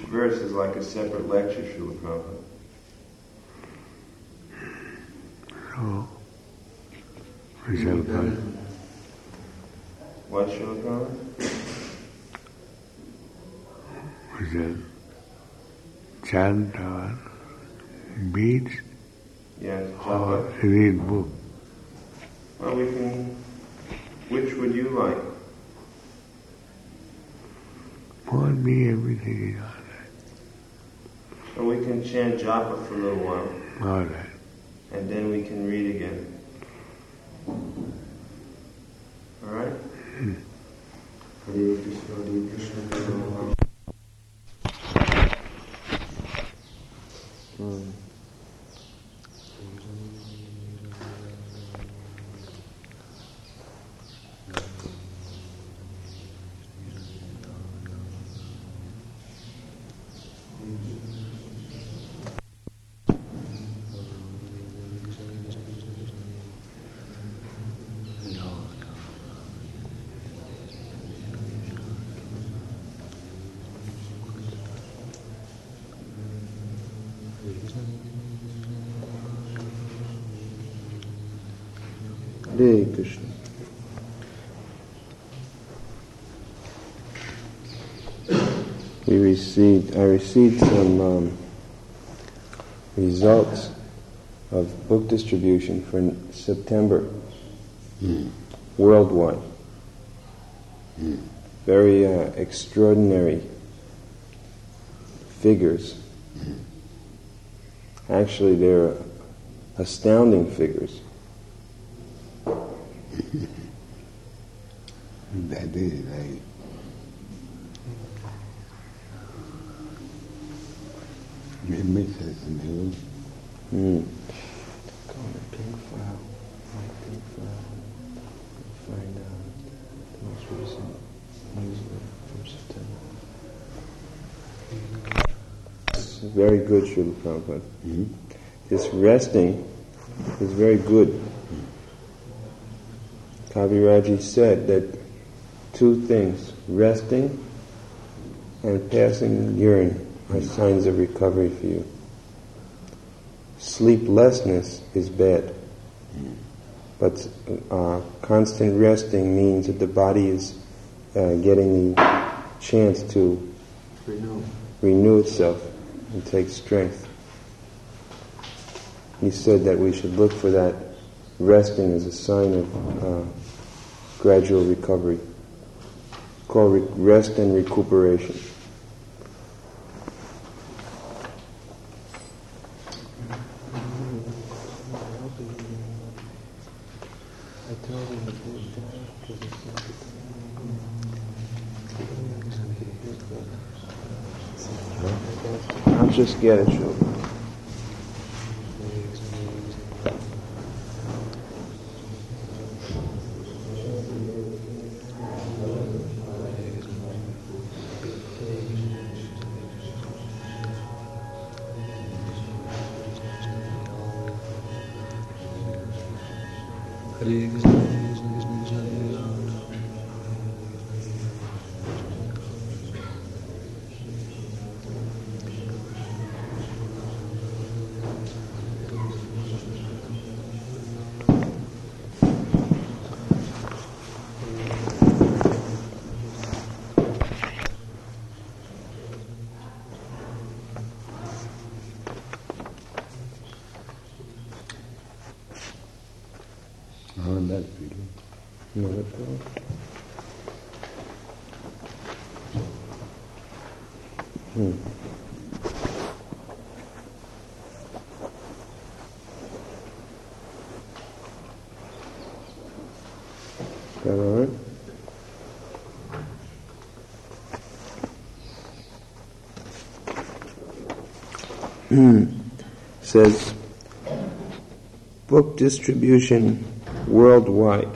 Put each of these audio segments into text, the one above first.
verse is like a separate lecture, Srila Prabhupada. So, Srila Prabhupada. What, Srila Prabhupada? Was it chant or beads? Yes, Or japa. read book? Well, we can. Which would you like? For me, everything is all right. So we can chant japa for a little while, All right. and then we can read again. All right? Hare Krishna, Hare Krishna, Hare Krishna. Hare Krishna. I received some results of book distribution for September worldwide. Very extraordinary figures. Actually, they're astounding figures. That is right. It makes sense to me. Go on the pink file. My pink file. Find out the most recent newsletter from September. It's very good, Srila Prabhupada. This resting is very good. Kaviraji said that two things, resting and passing urine, are signs of recovery for you. Sleeplessness is bad, but constant resting means that the body is getting the chance to renew itself and take strength. He said that we should look for that resting as a sign of gradual recovery. It's called rest and recuperation. I'll just get it, Shul. That's pretty good. No, that's all. Is that all right? Says book distribution worldwide.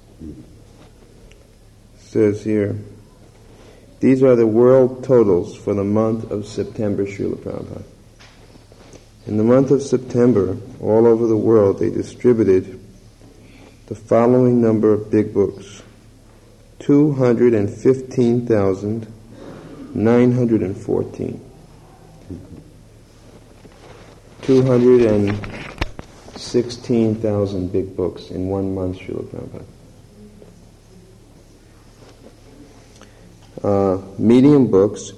Says here, these are the world totals for the month of September, Srila Prabhupada. In the month of September, all over the world, they distributed the following number of big books: 215,914. 216,000 big books in 1 month, Srila Prabhupada. Medium books,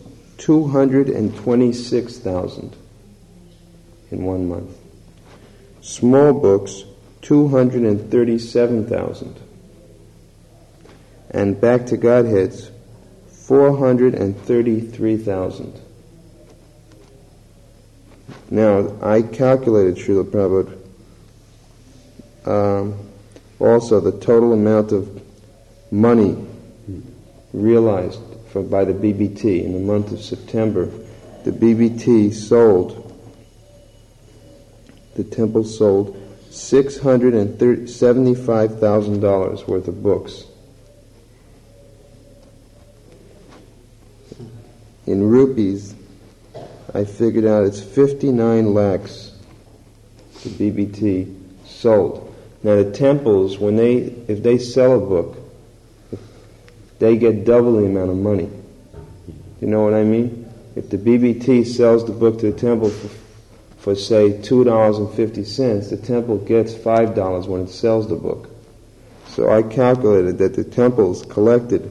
226,000 in 1 month. Small books, 237,000. And Back to Godheads, 433,000. Now, I calculated, Srila Prabhupada, also the total amount of money realized by the BBT in the month of September. The BBT sold, the temple sold $675,000 worth of books. In rupees, I figured out it's 59 lakhs the BBT sold. Now the temples, if they sell a book, they get double the amount of money. You know what I mean? If the BBT sells the book to the temple for say $2.50, the temple gets $5 when it sells the book. So I calculated that the temples collected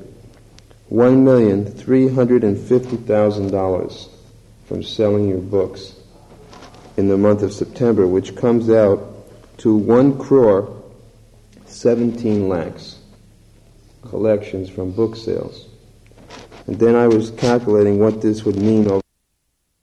$1,350,000 from selling your books in the month of September, which comes out to 1,17 lakhs collections from book sales. And then I was calculating what this would mean over